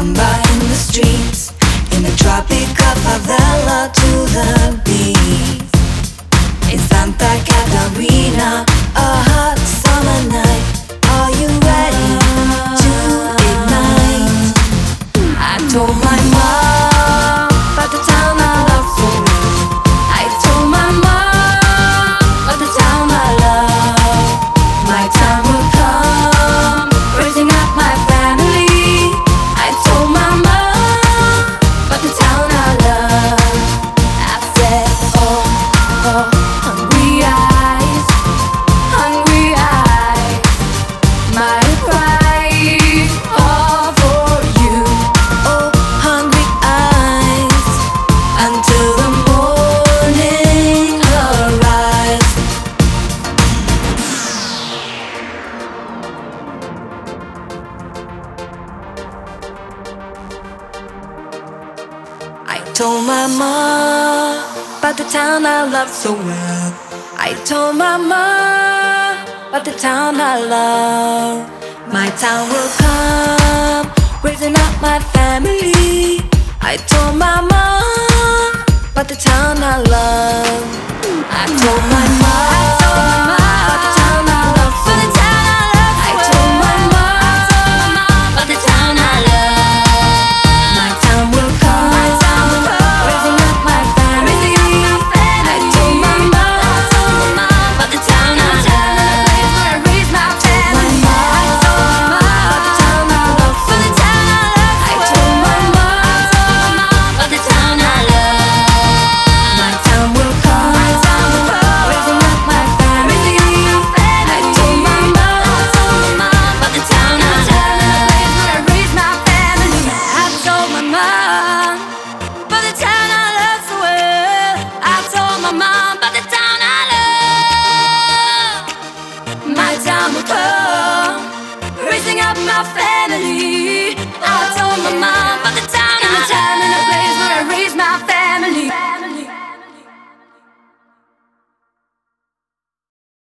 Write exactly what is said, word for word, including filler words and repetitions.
samba in the streets, in the tropical favela to the beat. In Santa Catarina, a hot summer night. Are you ready to ignite? I told my mom about the town I love so well. I told my mom about the town I love. My time will come, raising up my family. I told my mom about the town I love. I said, oh, oh, hungry eyes, hungry eyes, my cry all for you. Oh, hungry eyes, until the morning arrives. I told my mom about the town I love so well. I told my mom about the town I love. My town will come, raising up my family. I told my mom about the town I love. I told my mom about the town I love so well. I told my mom about the town I love. My town will come, raising up my family. I told my mom about the town I love. I told my mom about the town I love so well. I told my mom about the town I love. My town will come, raising up my family. I told my mom about the town I love. I raise my family. I told my mom about the town I love so well. I told my mom about the town I love. My time will come, raising up my family. I told my mom about the town I love.